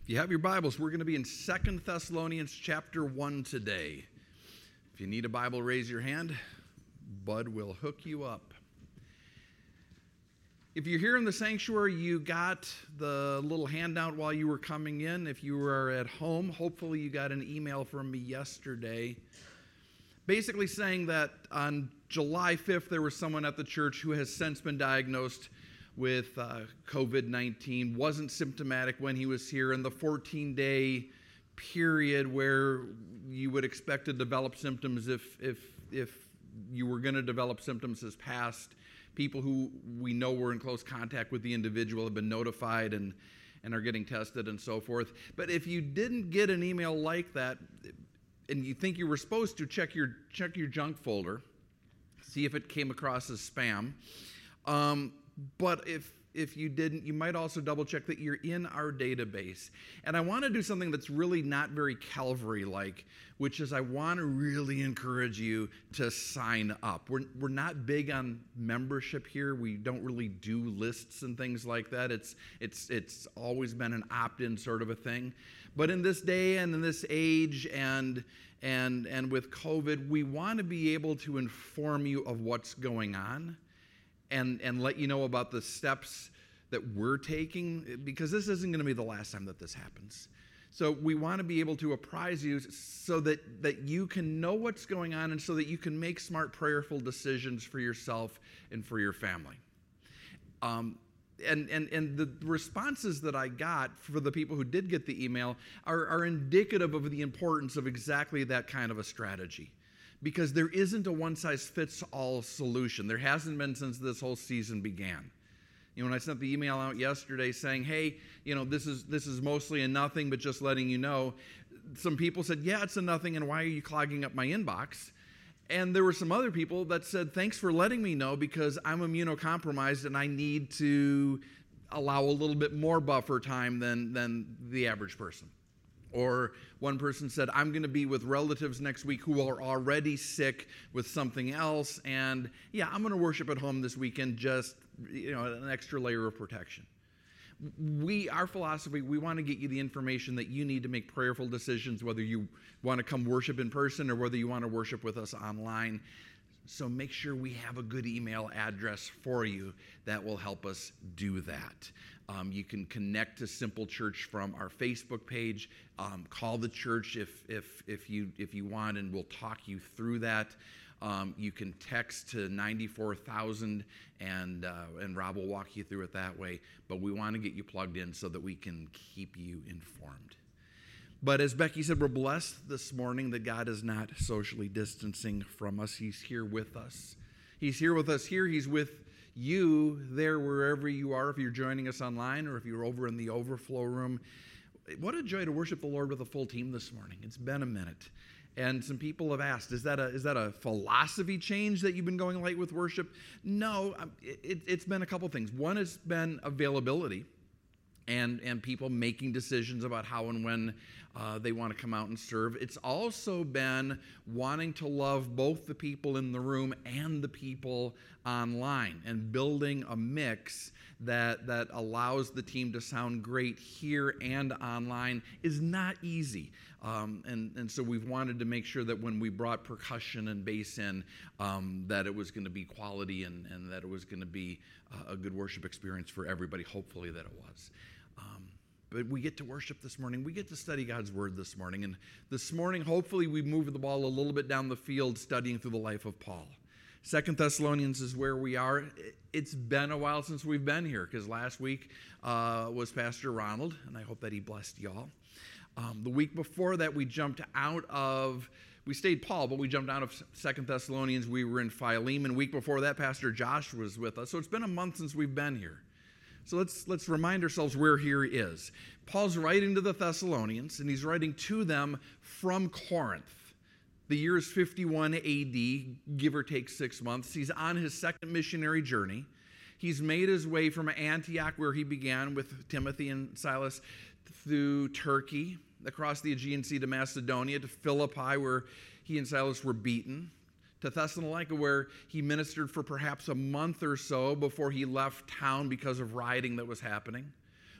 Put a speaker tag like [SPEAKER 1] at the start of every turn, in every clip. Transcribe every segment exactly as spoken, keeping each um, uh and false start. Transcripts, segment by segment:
[SPEAKER 1] If you have your Bibles, we're going to be in Second Thessalonians chapter one today. If you need a Bible, raise your hand. Bud will hook you up. If you're here in the sanctuary, you got the little handout while you were coming in. If you were at home, hopefully you got an email from me yesterday, basically saying that on July fifth, there was someone at the church who has since been diagnosed with uh, covid nineteen, wasn't symptomatic when he was here, and the fourteen-day period where you would expect to develop symptoms if if if you were going to develop symptoms has passed. People who we know were in close contact with the individual have been notified and, and are getting tested and so forth. But if you didn't get an email like that, and you think you were supposed to, check your check your junk folder, see if it came across as spam. Um, But if if you didn't, you might also double check that you're in our database. And I want to do something that's really not very Calvary-like, which is I want to really encourage you to sign up. We're we're not big on membership here. We don't really do lists and things like that. It's it's it's always been an opt-in sort of a thing. But in this day and in this age and and and with COVID, we want to be able to inform you of what's going on. And, and let you know about the steps that we're taking, because this isn't going to be the last time that this happens. So we want to be able to apprise you so that, that you can know what's going on and so that you can make smart, prayerful decisions for yourself and for your family. Um, and, and, and the responses that I got for the people who did get the email are, are indicative of the importance of exactly that kind of a strategy. Because there isn't a one-size-fits-all solution. There hasn't been since this whole season began. You know, when I sent the email out yesterday saying, hey, you know, this is this is mostly a nothing, but just letting you know, some people said, yeah, it's a nothing, and why are you clogging up my inbox? And there were some other people that said, thanks for letting me know because I'm immunocompromised and I need to allow a little bit more buffer time than, than the average person. Or one person said, I'm going to be with relatives next week who are already sick with something else, and yeah, I'm going to worship at home this weekend, just, you know, an extra layer of protection. We, our philosophy, we want to get you the information that you need to make prayerful decisions, whether you want to come worship in person or whether you want to worship with us online. So make sure we have a good email address for you that will help us do that. Um, you can connect to Simple Church from our Facebook page. Um, call the church if if if you if you want, and we'll talk you through that. Um, you can text to ninety-four thousand, and uh, and Rob will walk you through it that way. But we want to get you plugged in so that we can keep you informed. But as Becky said, we're blessed this morning that God is not socially distancing from us. He's here with us. He's here with us here. He's with you there wherever you are, if you're joining us online or if you're over in the overflow room. What a joy to worship the Lord with a full team this morning. It's been a minute. And some people have asked, is that a is that a philosophy change that you've been going late with worship? No, it, it's been a couple things. One has been availability. And, and people making decisions about how and when uh, they want to come out and serve. It's also been wanting to love both the people in the room and the people online and building a mix that, that allows the team to sound great here and online is not easy. Um, and, and so we've wanted to make sure that when we brought percussion and bass in, um, that it was going to be quality and, and that it was going to be uh, a good worship experience for everybody. Hopefully that it was. Um, but we get to worship this morning. We get to study God's Word this morning. And this morning, hopefully, we moved the ball a little bit down the field studying through the life of Paul. Second Thessalonians is where we are. It's been a while since we've been here because last week uh, was Pastor Ronald, and I hope that he blessed y'all. Um, the week before that, we jumped out of, we stayed Paul, but we jumped out of Second Thessalonians. We were in Philemon. Week before that, Pastor Josh was with us. So it's been a month since we've been here. So let's let's remind ourselves where here is. Paul's writing to the Thessalonians, and he's writing to them from Corinth. The year is fifty-one A D, give or take six months. He's on his second missionary journey. He's made his way from Antioch, where he began with Timothy and Silas, through Turkey, across the Aegean Sea to Macedonia, to Philippi, where he and Silas were beaten, to Thessalonica, where he ministered for perhaps a month or so before he left town because of rioting that was happening.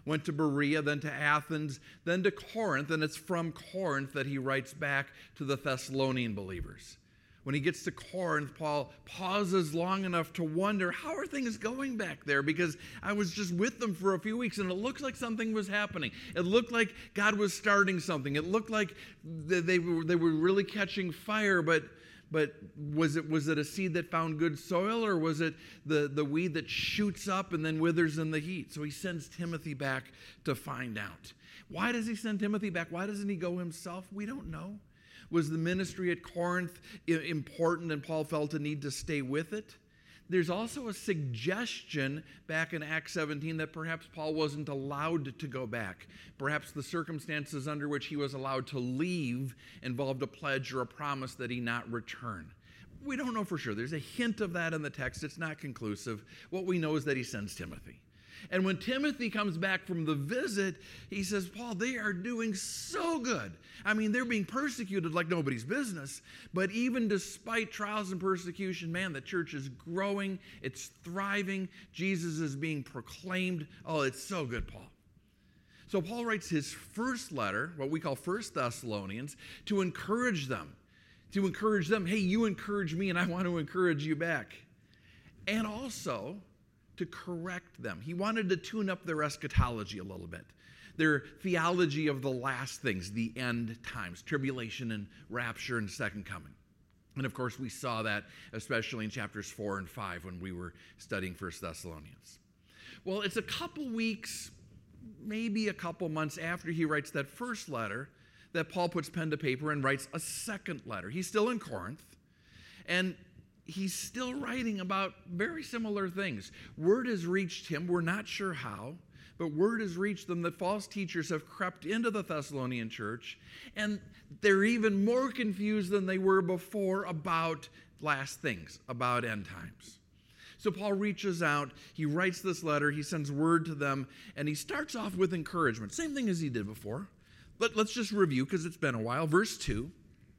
[SPEAKER 1] went to Berea, then to Athens, then to Corinth, and it's from Corinth that he writes back to the Thessalonian believers. When he gets to Corinth, Paul pauses long enough to wonder, how are things going back there? Because I was just with them for a few weeks, and it looks like something was happening. It looked like God was starting something. It looked like they were, they were really catching fire, but but was it was it a seed that found good soil, or was it the, the weed that shoots up and then withers in the heat? So he sends Timothy back to find out. Why does he send Timothy back? Why doesn't he go himself? We don't know. Was the ministry at Corinth important and Paul felt a need to stay with it? There's also a suggestion back in Acts seventeen that perhaps Paul wasn't allowed to go back. Perhaps the circumstances under which he was allowed to leave involved a pledge or a promise that he not return. We don't know for sure. There's a hint of that in the text. It's not conclusive. What we know is that he sends Timothy. And when Timothy comes back from the visit, he says, Paul, they are doing so good. I mean, they're being persecuted like nobody's business. But even despite trials and persecution, man, the church is growing. It's thriving. Jesus is being proclaimed. Oh, it's so good, Paul. So Paul writes his first letter, what we call First Thessalonians, to encourage them. To encourage them, hey, you encourage me and I want to encourage you back. And also to correct them. He wanted to tune up their eschatology a little bit, their theology of the last things, the end times, tribulation and rapture and second coming. And of course, we saw that especially in chapters four and five when we were studying First Thessalonians. Well, it's a couple weeks, maybe a couple months after he writes that first letter that Paul puts pen to paper and writes a second letter. He's still in Corinth, and he's still writing about very similar things. Word has reached him, we're not sure how, but word has reached them that false teachers have crept into the Thessalonian church, and they're even more confused than they were before about last things, about end times. So Paul reaches out, he writes this letter, he sends word to them, and he starts off with encouragement. Same thing as he did before. But let's just review because it's been a while. Verse two.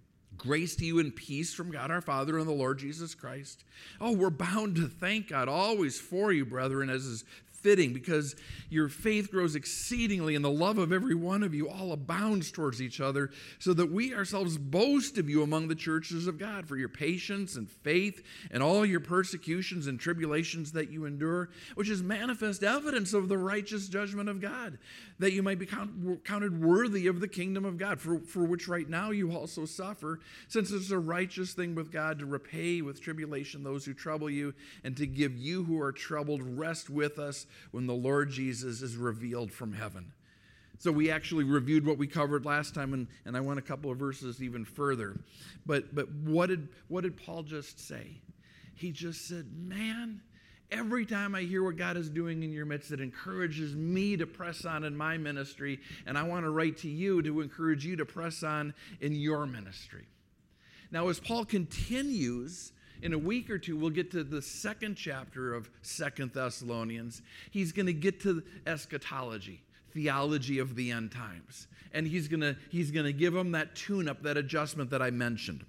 [SPEAKER 1] Grace to you and peace from God our Father and the Lord Jesus Christ. Oh, we're bound to thank God always for you, brethren, as is fitting, because your faith grows exceedingly, and the love of every one of you all abounds towards each other, so that we ourselves boast of you among the churches of God for your patience and faith and all your persecutions and tribulations that you endure, which is manifest evidence of the righteous judgment of God, that you might be count, counted worthy of the kingdom of God, for, for which right now you also suffer, since it's a righteous thing with God to repay with tribulation those who trouble you, and to give you who are troubled rest with us when the Lord Jesus is revealed from heaven. So we actually reviewed what we covered last time, and, and I went a couple of verses even further. But but what did what did Paul just say? He just said, man, every time I hear what God is doing in your midst, it encourages me to press on in my ministry, and I want to write to you to encourage you to press on in your ministry. Now, as Paul continues, in a week or two, we'll get to the second chapter of Second Thessalonians. He's going to get to eschatology, theology of the end times. And he's going to he's going to give them that tune-up, that adjustment that I mentioned.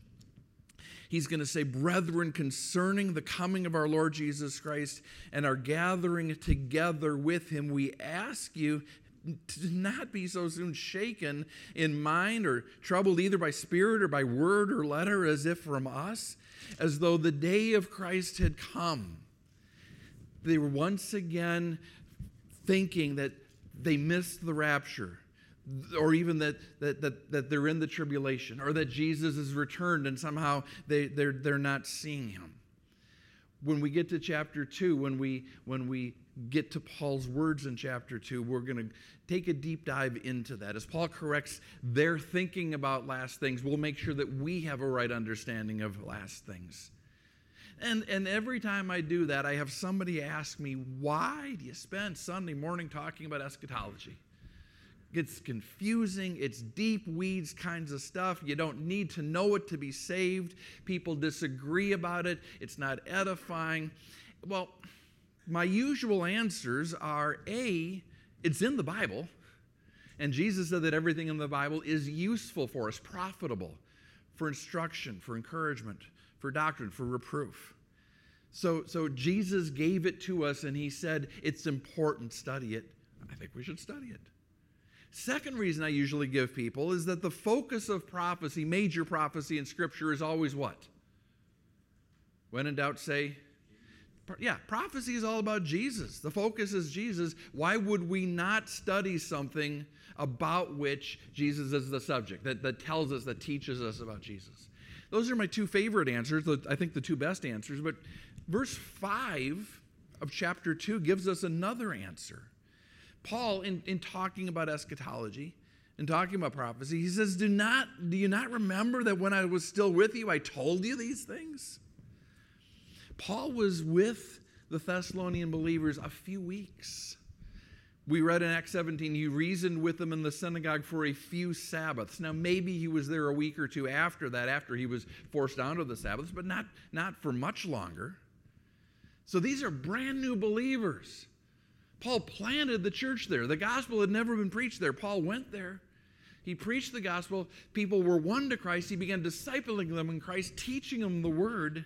[SPEAKER 1] He's going to say, brethren, concerning the coming of our Lord Jesus Christ and our gathering together with him, we ask you to not be so soon shaken in mind or troubled either by spirit or by word or letter as if from us, as though the day of Christ had come. They were once again thinking that they missed the rapture, or even that, that, that, that they're in the tribulation, or that Jesus has returned and somehow they, they're, they're not seeing him. When we get to chapter two, when we, when we get to Paul's words in chapter two, we're going to take a deep dive into that. As Paul corrects their thinking about last things, we'll make sure that we have a right understanding of last things. And, and every time I do that, I have somebody ask me, why do you spend Sunday morning talking about eschatology? It's confusing. It's deep weeds kinds of stuff. You don't need to know it to be saved. People disagree about it. It's not edifying. Well, my usual answers are, A, it's in the Bible. And Jesus said that everything in the Bible is useful for us, profitable, for instruction, for encouragement, for doctrine, for reproof. So, so Jesus gave it to us, and he said, it's important, study it. I think we should study it. Second reason I usually give people is that the focus of prophecy, major prophecy in Scripture, is always what? When in doubt, say, yeah, prophecy is all about Jesus. The focus is Jesus. Why would we not study something about which Jesus is the subject, that, that tells us, that teaches us about Jesus? Those are my two favorite answers, I think the two best answers. But verse five of chapter two gives us another answer. Paul, in, in talking about eschatology and talking about prophecy, he says, do not, do you not remember that when I was still with you, I told you these things? Paul was with the Thessalonian believers a few weeks. We read in Acts seventeen, he reasoned with them in the synagogue for a few Sabbaths. Now, maybe he was there a week or two after that, after he was forced onto the Sabbaths, but not, not for much longer. So these are brand new believers. Paul planted the church there. The gospel had never been preached there. Paul went there. He preached the gospel. People were won to Christ. He began discipling them in Christ, teaching them the word.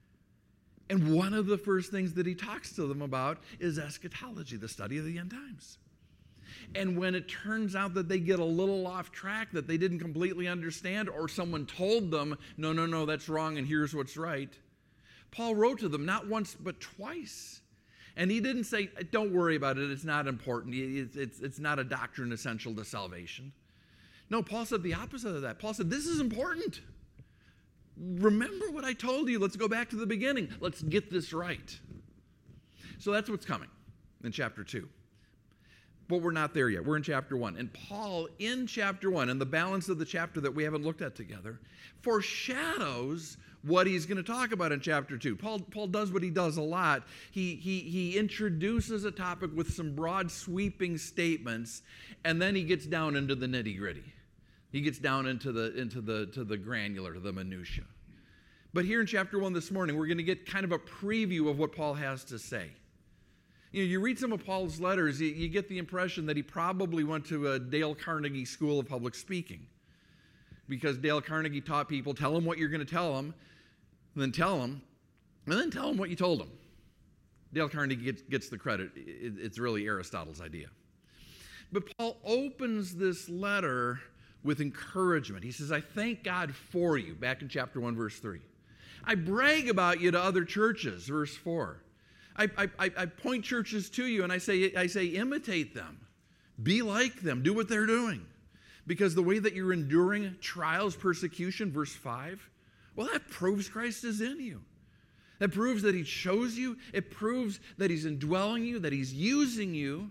[SPEAKER 1] And one of the first things that he talks to them about is eschatology, the study of the end times. And when it turns out that they get a little off track, that they didn't completely understand, or someone told them, no, no, no, that's wrong, and here's what's right, Paul wrote to them not once but twice. And he didn't say, don't worry about it, it's not important, it's, it's, it's not a doctrine essential to salvation. No, Paul said the opposite of that. Paul said, this is important. Remember what I told you. Let's go back to the beginning. Let's get this right. So that's what's coming in chapter two. But we're not there yet. We're in chapter one. And Paul, in chapter one, and the balance of the chapter that we haven't looked at together, foreshadows what he's going to talk about in chapter two. Paul, Paul does what he does a lot. He, he, he introduces a topic with some broad, sweeping statements, and then he gets down into the nitty-gritty. He gets down into the into the to the granular, the minutia. But here in chapter one this morning, we're going to get kind of a preview of what Paul has to say. You know, you read some of Paul's letters, you, you get the impression that he probably went to a Dale Carnegie School of Public Speaking, because Dale Carnegie taught people, tell them what you're going to tell them, then tell them, and then tell them what you told them. Dale Carnegie gets, gets the credit. It, it's really Aristotle's idea. But Paul opens this letter with encouragement. He says, I thank God for you, back in chapter one, verse three. I brag about you to other churches, verse four. I, I, I point churches to you and I say, I say, imitate them. Be like them. Do what they're doing. Because the way that you're enduring trials, persecution, verse five, well, that proves Christ is in you. That proves that he chose you. It proves that he's indwelling you, that he's using you.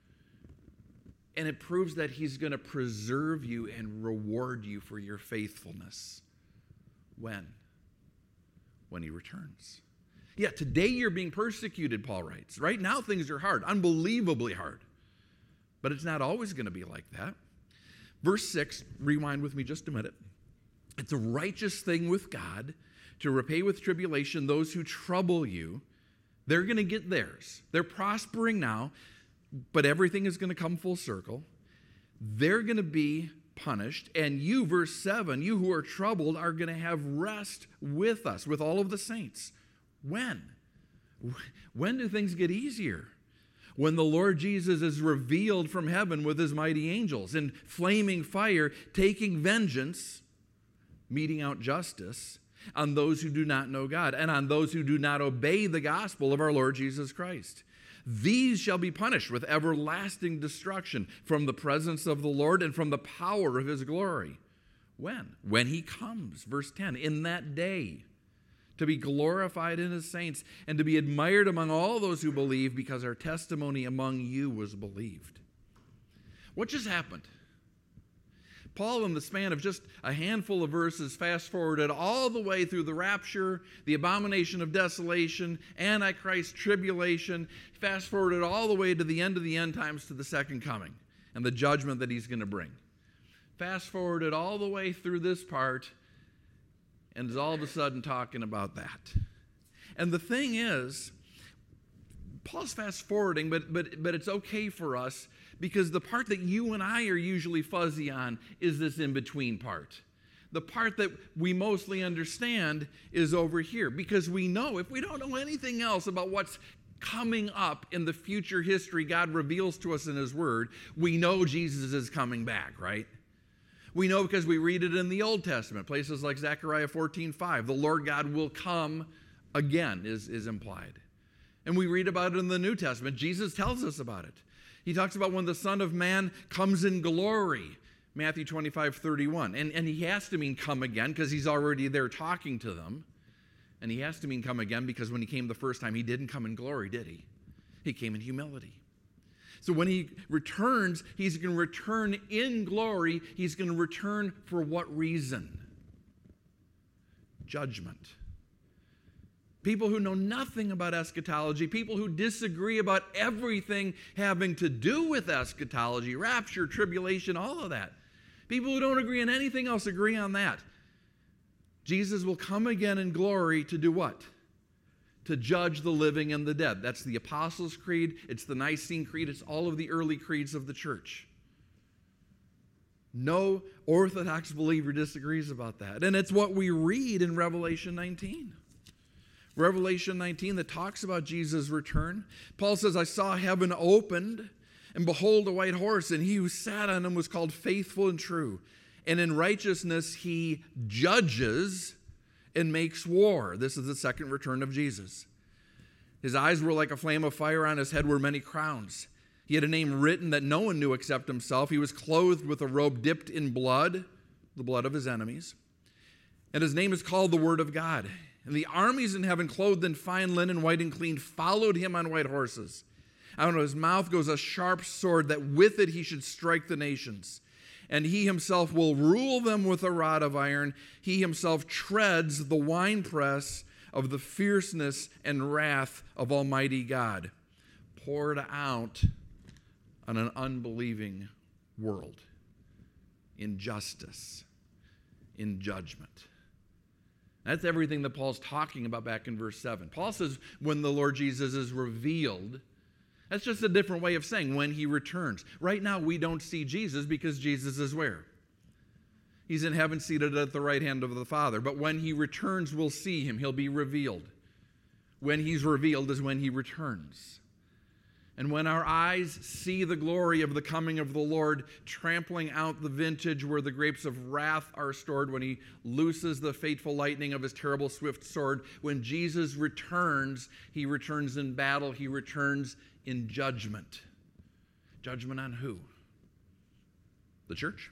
[SPEAKER 1] And it proves that he's going to preserve you and reward you for your faithfulness. When? When he returns. Yeah, today you're being persecuted, Paul writes. Right now things are hard, unbelievably hard. But it's not always going to be like that. Verse six, rewind with me just a minute. It's a righteous thing with God to repay with tribulation those who trouble you. They're going to get theirs. They're prospering now. But everything is going to come full circle. They're going to be punished. And you, verse seven, you who are troubled are going to have rest with us, with all of the saints. When? When do things get easier? When the Lord Jesus is revealed from heaven with his mighty angels in flaming fire, taking vengeance, meting out justice on those who do not know God and on those who do not obey the gospel of our Lord Jesus Christ. These shall be punished with everlasting destruction from the presence of the Lord and from the power of his glory. When? When he comes, verse ten, in that day, to be glorified in his saints and to be admired among all those who believe, because our testimony among you was believed. What just happened? Paul, in the span of just a handful of verses, fast-forwarded all the way through the rapture, the abomination of desolation, Antichrist, tribulation, fast-forwarded all the way to the end of the end times, to the second coming and the judgment that he's going to bring. Fast-forwarded all the way through this part, and is all of a sudden talking about that. And the thing is, Paul's fast-forwarding, but, but, but it's okay for us, because the part that you and I are usually fuzzy on is this in-between part. The part that we mostly understand is over here, because we know, if we don't know anything else about what's coming up in the future history God reveals to us in his word, we know Jesus is coming back, right? We know because we read it in the Old Testament, places like Zechariah fourteen five. The Lord God will come again is, is implied. And we read about it in the New Testament. Jesus tells us about it. He talks about when the Son of Man comes in glory, Matthew twenty-five thirty-one. And, and he has to mean come again because he's already there talking to them. And he has to mean come again because when he came the first time, he didn't come in glory, did he? He came in humility. So when he returns, he's going to return in glory. He's going to return for what reason? Judgment. People who know nothing about eschatology, people who disagree about everything having to do with eschatology, rapture, tribulation, all of that. People who don't agree on anything else agree on that. Jesus will come again in glory to do what? To judge the living and the dead. That's the Apostles' Creed. It's the Nicene Creed. It's all of the early creeds of the church. No Orthodox believer disagrees about that. And it's what we read in Revelation nineteen. Revelation nineteen that talks about Jesus' return. Paul says, I saw heaven opened, and behold a white horse, and he who sat on him was called Faithful and True. And in righteousness he judges and makes war. This is the second return of Jesus. His eyes were like a flame of fire. On his head were many crowns. He had a name written that no one knew except himself. He was clothed with a robe dipped in blood, the blood of his enemies. And his name is called the Word of God. And the armies in heaven, clothed in fine linen, white and clean, followed him on white horses. Out of his mouth goes a sharp sword, that with it he should strike the nations. And he himself will rule them with a rod of iron. He himself treads the winepress of the fierceness and wrath of Almighty God, poured out on an unbelieving world in justice, in judgment. That's everything that Paul's talking about back in verse seven. Paul says when the Lord Jesus is revealed, that's just a different way of saying when he returns. Right now we don't see Jesus because Jesus is where? He's in heaven seated at the right hand of the Father. But when he returns, we'll see him. He'll be revealed. When he's revealed is when he returns. And when our eyes see the glory of the coming of the Lord, trampling out the vintage where the grapes of wrath are stored, when he looses the fateful lightning of his terrible swift sword, when Jesus returns, he returns in battle, he returns in judgment. Judgment on who? The church?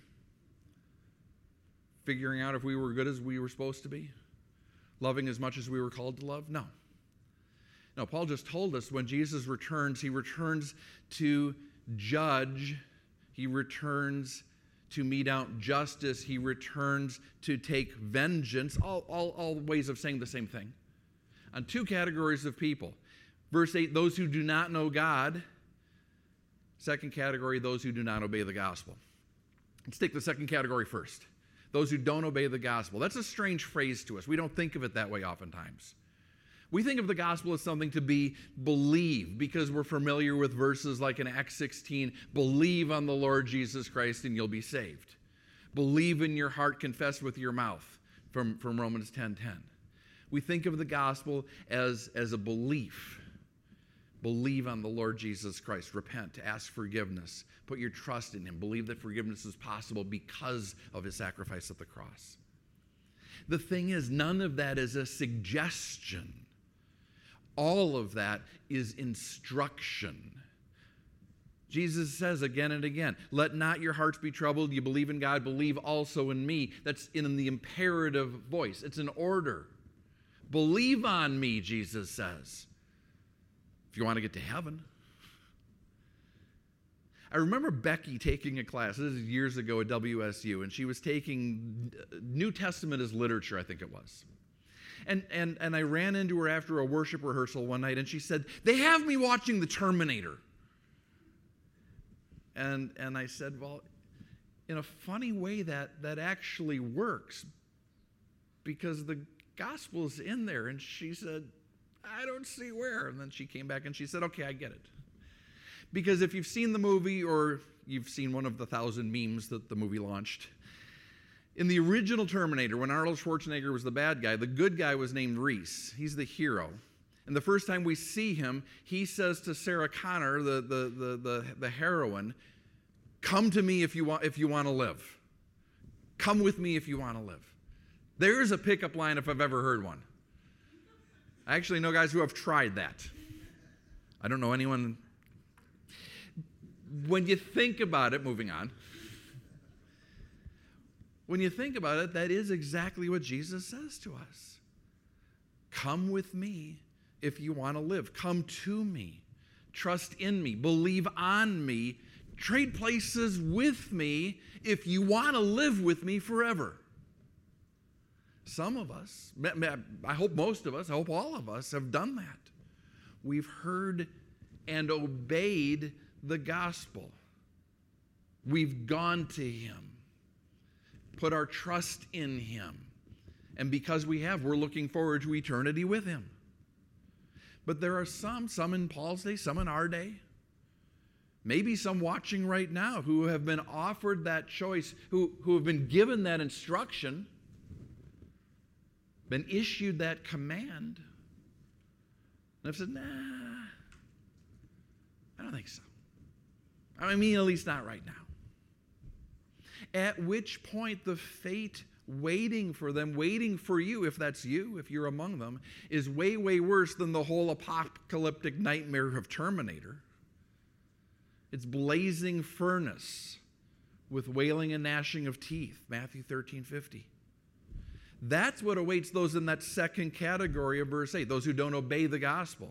[SPEAKER 1] Figuring out if we were good as we were supposed to be? Loving as much as we were called to love? No. No, Paul just told us when Jesus returns, he returns to judge. He returns to mete out justice. He returns to take vengeance. All, all, all ways of saying the same thing. On two categories of people. Verse eight, those who do not know God. Second category, those who do not obey the gospel. Let's take the second category first. Those who don't obey the gospel. That's a strange phrase to us. We don't think of it that way oftentimes. We think of the gospel as something to be believed because we're familiar with verses like in Acts sixteen, believe on the Lord Jesus Christ and you'll be saved. Believe in your heart, confess with your mouth from, from Romans ten ten. We think of the gospel as, as a belief. Believe on the Lord Jesus Christ. Repent, ask forgiveness, put your trust in him. Believe that forgiveness is possible because of his sacrifice at the cross. The thing is, none of that is a suggestion. All of that is instruction. Jesus says again and again, let not your hearts be troubled. You believe in God, believe also in me. That's in the imperative voice. It's an order. Believe on me, Jesus says, if you want to get to heaven. I remember Becky taking a class, this is years ago at W S U, and she was taking New Testament as literature, I think it was. And, and, and I ran into her after a worship rehearsal one night, and she said, they have me watching The Terminator. And, and I said, well, in a funny way, that, that actually works because the gospel's in there. And she said, I don't see where. And then she came back and she said, okay, I get it. Because if you've seen the movie or you've seen one of the thousand memes that the movie launched, in the original Terminator, when Arnold Schwarzenegger was the bad guy, the good guy was named Reese. He's the hero. And the first time we see him, he says to Sarah Connor, the, the, the, the, the heroine, come to me if you want, if you want to live. Come with me if you want to live. There's a pickup line if I've ever heard one. I actually know guys who have tried that. I don't know anyone. When you think about it, moving on. When you think about it, that is exactly what Jesus says to us. Come with me if you want to live. Come to me. Trust in me. Believe on me. Trade places with me if you want to live with me forever. Some of us, I hope most of us, I hope all of us have done that. We've heard and obeyed the gospel. We've gone to him, put our trust in him. And because we have, we're looking forward to eternity with him. But there are some, some in Paul's day, some in our day, maybe some watching right now who have been offered that choice, who, who have been given that instruction, been issued that command, and have said, nah, I don't think so. I mean, at least not right now. At which point the fate waiting for them, waiting for you, if that's you, if you're among them, is way, way worse than the whole apocalyptic nightmare of Terminator. It's blazing furnace with wailing and gnashing of teeth, Matthew thirteen fifty. That's what awaits those in that second category of verse eight, those who don't obey the gospel.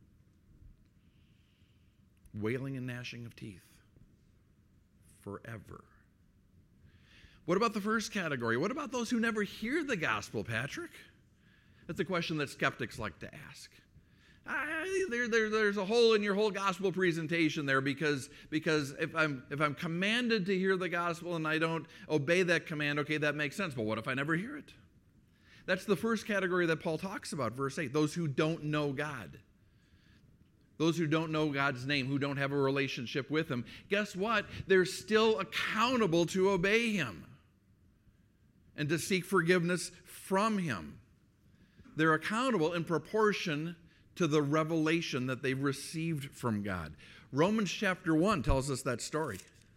[SPEAKER 1] Wailing and gnashing of teeth forever. What about the first category? What about those who never hear the gospel, Patrick? That's a question that skeptics like to ask. I, there, there, there's a hole in your whole gospel presentation there because, because if I'm, if I'm commanded to hear the gospel and I don't obey that command, okay, that makes sense. But what if I never hear it? That's the first category that Paul talks about, verse eight, those who don't know God. Those who don't know God's name, who don't have a relationship with him. Guess what? They're still accountable to obey him and to seek forgiveness from him. They're accountable in proportion to the revelation that they've received from God. Romans chapter one tells us that story.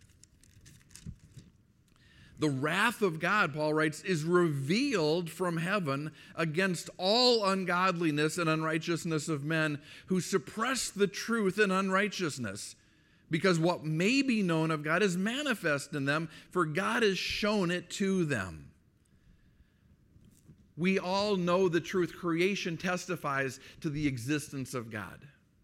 [SPEAKER 1] The wrath of God, Paul writes, is revealed from heaven against all ungodliness and unrighteousness of men who suppress the truth in unrighteousness, because what may be known of God is manifest in them, for God has shown it to them. We all know the truth. Creation testifies to the existence of God.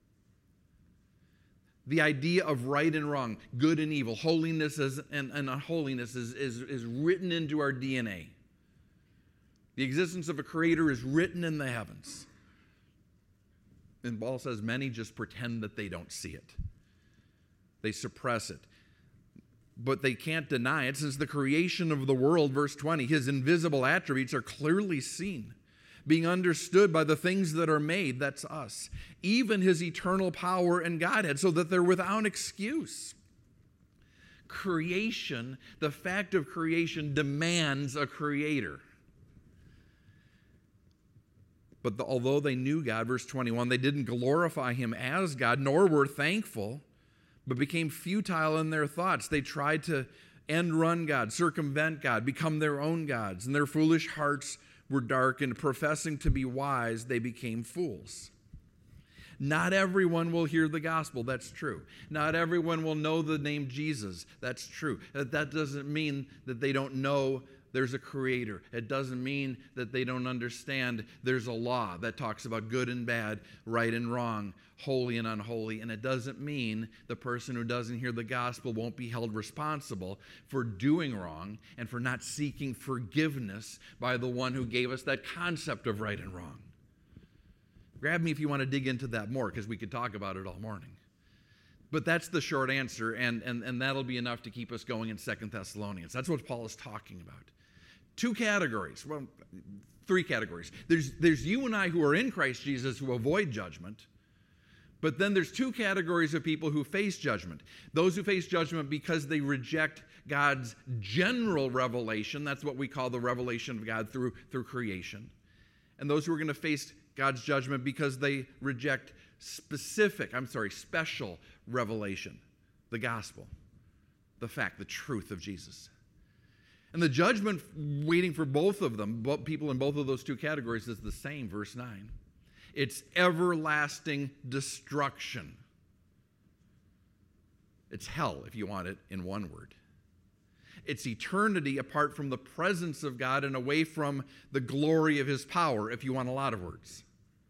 [SPEAKER 1] The idea of right and wrong, good and evil, holiness is, and, and unholiness is, is, is written into our D N A. The existence of a creator is written in the heavens. And Paul says many just pretend that they don't see it. They suppress it. But they can't deny it. Since the creation of the world, verse twenty, his invisible attributes are clearly seen, being understood by the things that are made, that's us, even his eternal power and Godhead, so that they're without excuse. Creation, the fact of creation demands a creator. But the, although they knew God, verse twenty-one, they didn't glorify him as God, nor were thankful, but became futile in their thoughts. They tried to end run God, circumvent God, become their own gods, and their foolish hearts were darkened. Professing to be wise, they became fools. Not everyone will hear the gospel. That's true. Not everyone will know the name Jesus. That's true. That doesn't mean that they don't know there's a creator. It doesn't mean that they don't understand there's a law that talks about good and bad, right and wrong, holy and unholy. And it doesn't mean the person who doesn't hear the gospel won't be held responsible for doing wrong and for not seeking forgiveness by the one who gave us that concept of right and wrong. Grab me if you want to dig into that more, because we could talk about it all morning. But that's the short answer, and, and, and that'll be enough to keep us going in Second Thessalonians. That's what Paul is talking about. Two categories, well, three categories. There's, there's you and I who are in Christ Jesus who avoid judgment, but then there's two categories of people who face judgment. Those who face judgment because they reject God's general revelation. That's what we call the revelation of God through, through creation. And those who are going to face God's judgment because they reject specific, I'm sorry, special revelation, the gospel, the fact, the truth of Jesus. And the judgment waiting for both of them, both people in both of those two categories, is the same, verse nine. It's everlasting destruction. It's hell, if you want it in one word. It's eternity apart from the presence of God and away from the glory of his power, if you want a lot of words.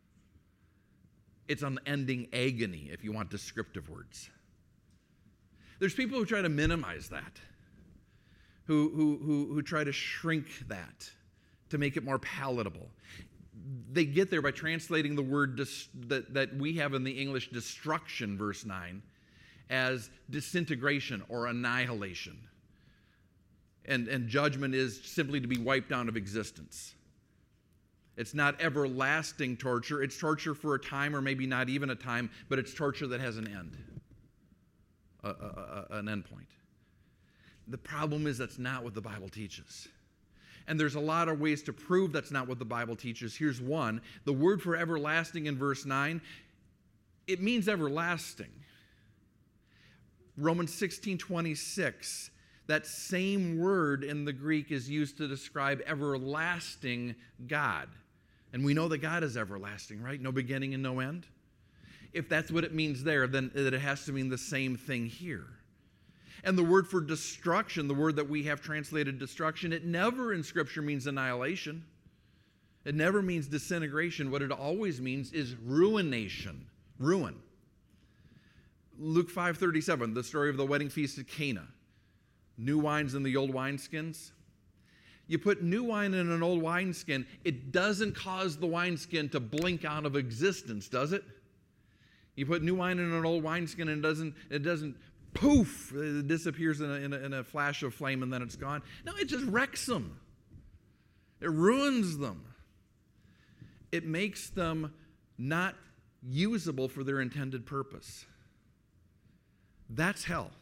[SPEAKER 1] It's unending agony, if you want descriptive words. There's people who try to minimize that, who, who, who, who try to shrink that to make it more palatable. They get there by translating the word dis- that, that we have in the English destruction, verse nine, as disintegration or annihilation. And, and judgment is simply to be wiped out of existence. It's not everlasting torture. It's torture for a time or maybe not even a time, but it's torture that has an end, a, a, a, an end point. The problem is that's not what the Bible teaches. And there's a lot of ways to prove that's not what the Bible teaches. Here's one. The word for everlasting in verse nine, it means everlasting. Romans sixteen twenty-six, that same word in the Greek is used to describe everlasting God. And we know that God is everlasting, right? No beginning and no end. If that's what it means there, then it has to mean the same thing here. And the word for destruction, the word that we have translated destruction, it never in Scripture means annihilation. It never means disintegration. What it always means is ruination, ruin. Luke five thirty-seven, the story of the wedding feast at Cana. New wines in the old wineskins. You put new wine in an old wineskin, it doesn't cause the wineskin to blink out of existence, does it? You put new wine in an old wineskin and it doesn't, it doesn't poof, it disappears in a, in, a, in a flash of flame and then it's gone. No, it just wrecks them. It ruins them. It makes them not usable for their intended purpose. That's hell.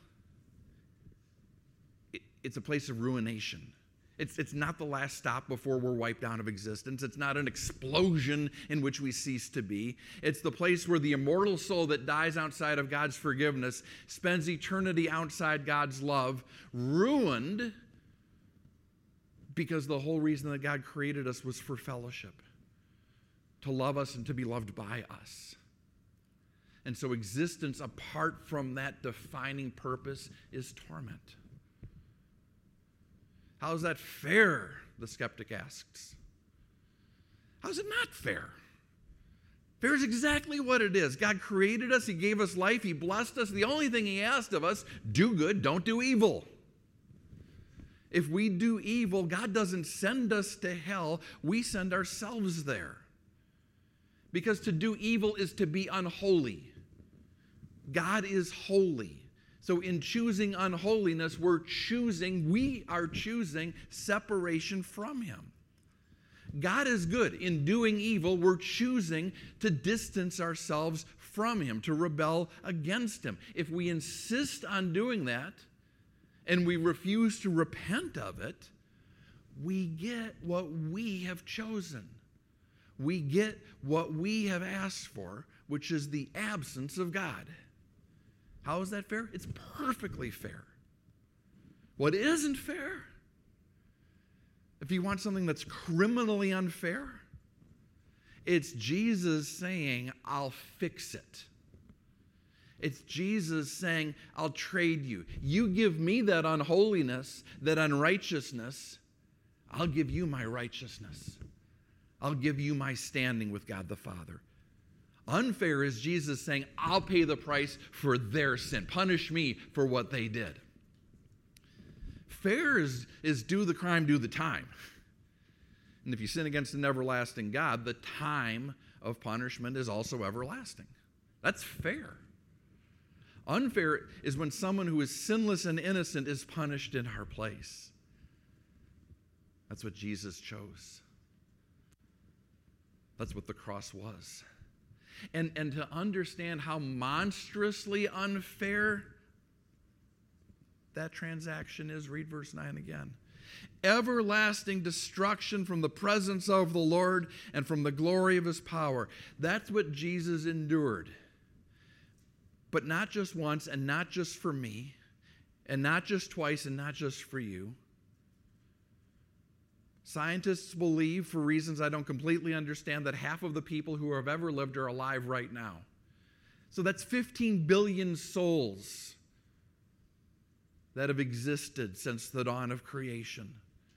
[SPEAKER 1] It, it's a place of ruination. It's, it's not the last stop before we're wiped out of existence. It's not an explosion in which we cease to be. It's the place where the immortal soul that dies outside of God's forgiveness spends eternity outside God's love, ruined because the whole reason that God created us was for fellowship, to love us and to be loved by us. And so existence apart from that defining purpose is torment. How is that fair? The skeptic asks. How is it not fair? Fair is exactly what it is. God created us. He gave us life. He blessed us. The only thing he asked of us, do good, don't do evil. If we do evil, God doesn't send us to hell. We send ourselves there. Because to do evil is to be unholy. God is holy. So in choosing unholiness, we're choosing, we are choosing separation from him. God is good. In doing evil, we're choosing to distance ourselves from him, to rebel against him. If we insist on doing that and we refuse to repent of it, we get what we have chosen. We get what we have asked for, which is the absence of God. How is that fair? It's perfectly fair. What isn't fair, if you want something that's criminally unfair, it's Jesus saying, I'll fix it. It's Jesus saying, I'll trade you. You give me that unholiness, that unrighteousness, I'll give you my righteousness. I'll give you my standing with God the Father. Unfair is Jesus saying, I'll pay the price for their sin. Punish me for what they did. Fair is, is do the crime, do the time. And if you sin against an everlasting God, the time of punishment is also everlasting. That's fair. Unfair is when someone who is sinless and innocent is punished in our place. That's what Jesus chose. That's what the cross was. And, and to understand how monstrously unfair that transaction is, read verse nine again. Everlasting destruction from the presence of the Lord and from the glory of his power. That's what Jesus endured. But not just once and not just for me and not just twice and not just for you. Scientists believe, for reasons I don't completely understand, that half of the people who have ever lived are alive right now. So that's fifteen billion souls that have existed since the dawn of creation.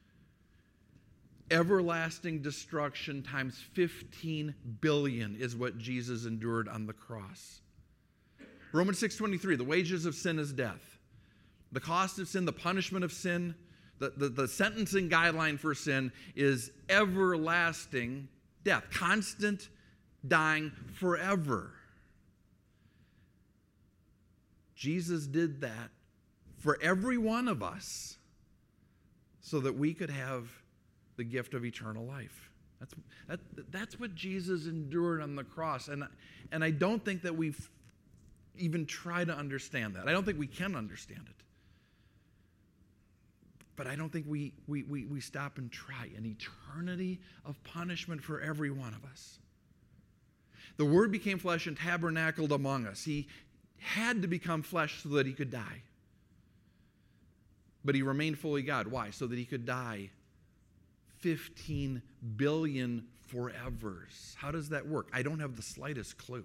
[SPEAKER 1] Everlasting destruction times fifteen billion is what Jesus endured on the cross. Romans six twenty-three, the wages of sin is death. The cost of sin, the punishment of sin, the, the, the sentencing guideline for sin is everlasting death, constant dying forever. Jesus did that for every one of us so that we could have the gift of eternal life. That's, that, that's what Jesus endured on the cross. And, and I don't think that we've even tried to understand that. I don't think we can understand it. But I don't think we, we, we, we stop and try. An eternity of punishment for every one of us. The Word became flesh and tabernacled among us. He had to become flesh so that he could die. But he remained fully God. Why? So that he could die fifteen billion forevers. How does that work? I don't have the slightest clue.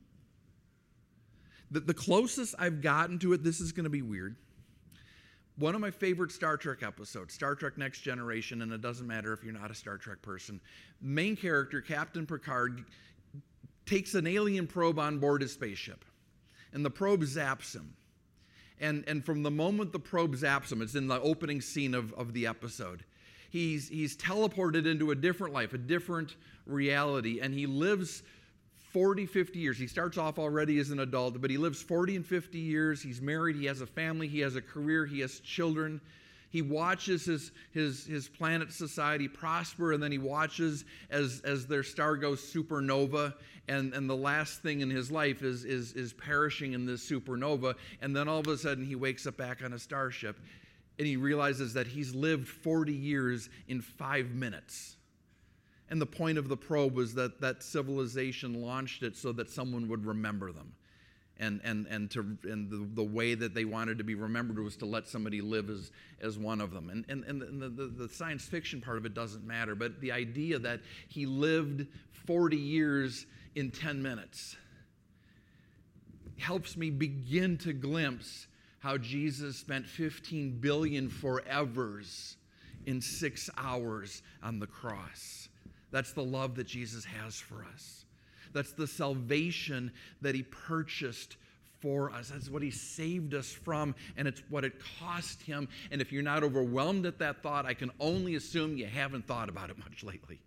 [SPEAKER 1] The, the closest I've gotten to it, this is going to be weird. One of my favorite Star Trek episodes, Star Trek Next Generation, and it doesn't matter if you're not a Star Trek person. Main character, Captain Picard, takes an alien probe on board his spaceship, and the probe zaps him. And, and from the moment the probe zaps him, it's in the opening scene of, of the episode, he's, he's teleported into a different life, a different reality, and he lives forty, fifty years. He starts off already as an adult, but he lives forty and fifty years. He's married, he has a family, he has a career, he has children. He watches his, his, his planet society prosper, and then he watches as, as their star goes supernova, and, and the last thing in his life is, is, is perishing in this supernova, and then all of a sudden he wakes up back on a starship, and he realizes that he's lived forty years in five minutes. And the point of the probe was that that civilization launched it so that someone would remember them. And, and, and, to, and the, the way that they wanted to be remembered was to let somebody live as, as one of them. And, and, and the, the, the science fiction part of it doesn't matter, but the idea that he lived forty years in ten minutes helps me begin to glimpse how Jesus spent fifteen billion forevers in six hours on the cross. That's the love that Jesus has for us. That's the salvation that he purchased for us. That's what he saved us from, and it's what it cost him. And if you're not overwhelmed at that thought, I can only assume you haven't thought about it much lately.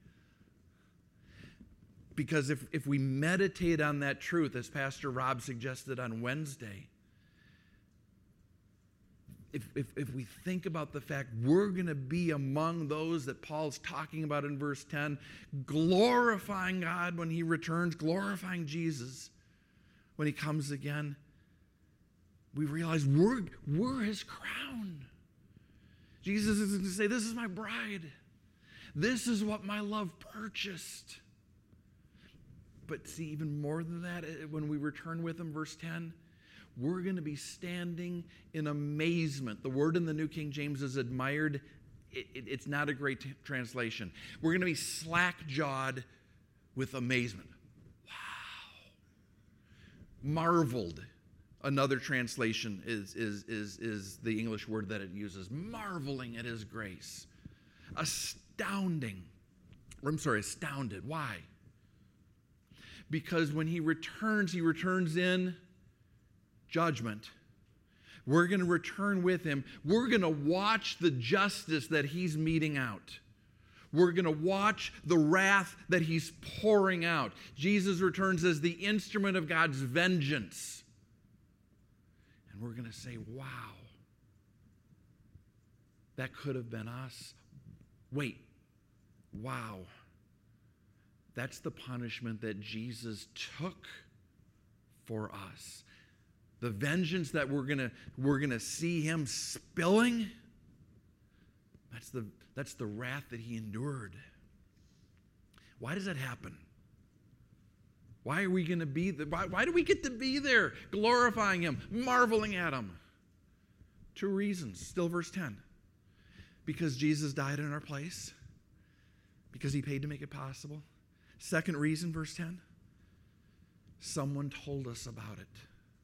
[SPEAKER 1] Because if, if we meditate on that truth, as Pastor Rob suggested on Wednesday, If, if, if we think about the fact we're going to be among those that Paul's talking about in verse ten, glorifying God when he returns, glorifying Jesus when he comes again, we realize we're, we're his crown. Jesus is going to say, this is my bride. This is what my love purchased. But see, even more than that, when we return with him, verse ten, we're going to be standing in amazement. The word in the New King James is admired. It, it, it's not a great t- translation. We're going to be slack-jawed with amazement. Wow. Marveled. Another translation is, is, is, is the English word that it uses. Marveling at his grace. Astounding. I'm sorry, astounded. Why? Because when he returns, he returns in judgment. We're going to return with him. We're going to watch the justice that he's meting out. We're going to watch the wrath that he's pouring out. Jesus returns as the instrument of God's vengeance. And we're going to say, wow, that could have been us. Wait, wow. That's the punishment that Jesus took for us. The vengeance that we're gonna we're gonna see him spilling, That's the, that's the wrath that he endured. Why does that happen? Why are we going to be there? Why, why do we get to be there glorifying him, marveling at him? Two reasons. Still verse ten. Because Jesus died in our place. Because he paid to make it possible. Second reason, verse ten. Someone told us about it.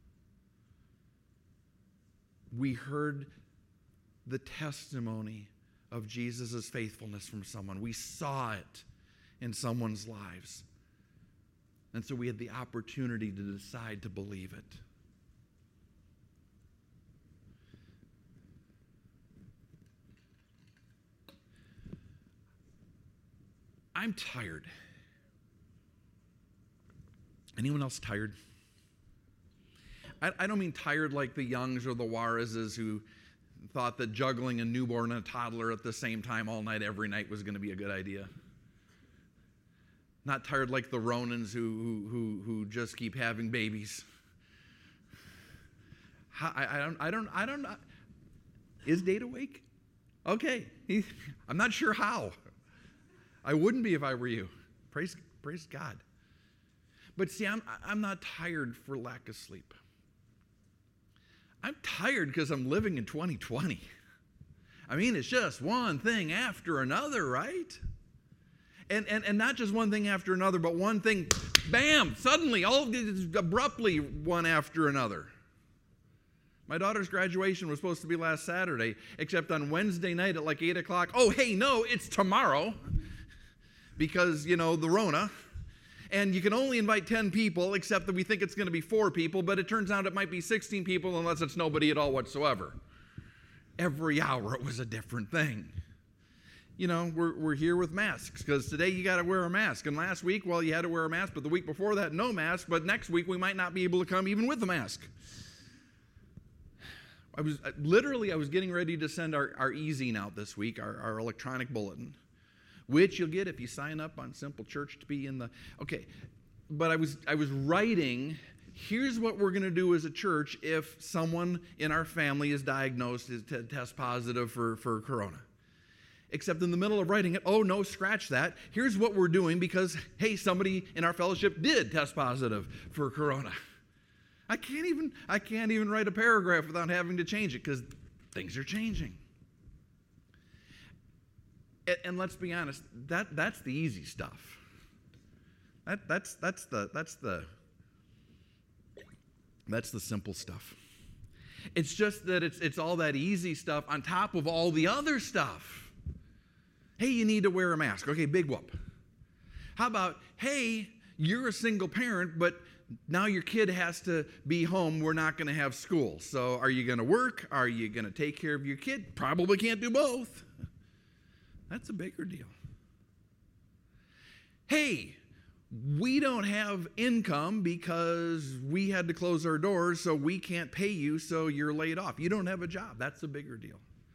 [SPEAKER 1] We heard the testimony of Jesus' faithfulness from someone. We saw it in someone's lives. And so we had the opportunity to decide to believe it. I'm tired. Anyone else tired? I, I don't mean tired like the Youngs or the Juarezes who thought that juggling a newborn and a toddler at the same time all night, every night was going to be a good idea. Not tired like the Ronans who, who, who, who just keep having babies. I, I don't, I don't, I don't know. Is Dade awake? Okay. He, I'm not sure how. I wouldn't be if I were you. Praise, praise God. But see, I'm, I'm not tired for lack of sleep. I'm tired because I'm living in twenty twenty. I mean, it's just one thing after another, right? And, and, and not just one thing after another, but one thing, bam, suddenly, all abruptly, one after another. My daughter's graduation was supposed to be last Saturday, except on Wednesday night at like eight o'clock. Oh, hey, no, it's tomorrow. Because, you know, the Rona. And you can only invite ten people, except that we think it's going to be four people, but it turns out it might be sixteen people unless it's nobody at all whatsoever. Every hour it was a different thing. You know, we're, we're here with masks, because today you got to wear a mask. And last week, well, you had to wear a mask, but the week before that, no mask. But next week, we might not be able to come even with a mask. I was literally, I was getting ready to send our, our e-zine out this week, our, our electronic bulletin, which you'll get if you sign up on Simple Church to be in the, okay. But I was, I was writing, here's what we're going to do as a church if someone in our family is diagnosed, is to test positive for, for corona. Except in the middle of writing it, oh, no, scratch that. Here's what we're doing because, hey, somebody in our fellowship did test positive for corona. I can't even, I can't even write a paragraph without having to change it because things are changing. And, and let's be honest, that, that's the easy stuff. That, that's, that's, the, that's, the, that's the simple stuff. It's just that it's, it's all that easy stuff on top of all the other stuff. Hey, you need to wear a mask. Okay, big whoop. How about, hey, you're a single parent, but now your kid has to be home. We're not going to have school. So are you going to work? Are you going to take care of your kid? Probably can't do both. That's a bigger deal. Hey, we don't have income because we had to close our doors, so we can't pay you, so you're laid off. You don't have a job. That's a bigger deal.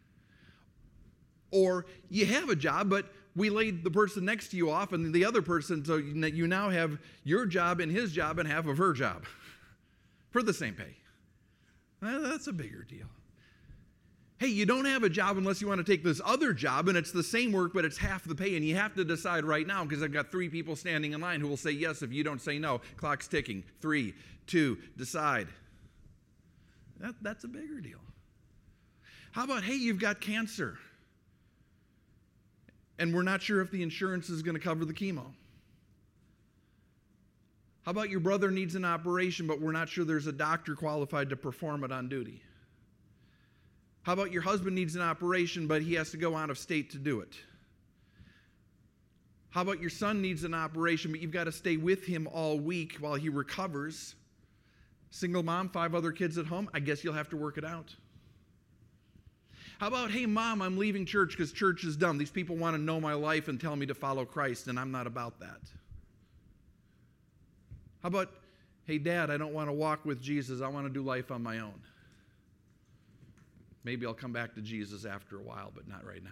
[SPEAKER 1] Or you have a job, but we laid the person next to you off and the other person, so you now have your job and his job and half of her job for the same pay. That's a bigger deal. Hey, you don't have a job unless you want to take this other job, and it's the same work, but it's half the pay, and you have to decide right now because I've got three people standing in line who will say yes if you don't say no. Clock's ticking. Three, two, decide. That, that's a bigger deal. How about, hey, you've got cancer, and we're not sure if the insurance is going to cover the chemo. How about your brother needs an operation, but we're not sure there's a doctor qualified to perform it on duty? How about your husband needs an operation, but he has to go out of state to do it? How about your son needs an operation, but you've got to stay with him all week while he recovers? Single mom, five other kids at home, I guess you'll have to work it out. How about, hey, Mom, I'm leaving church because church is dumb. These people want to know my life and tell me to follow Christ, and I'm not about that. How about, hey, Dad, I don't want to walk with Jesus. I want to do life on my own. Maybe I'll come back to Jesus after a while, but not right now.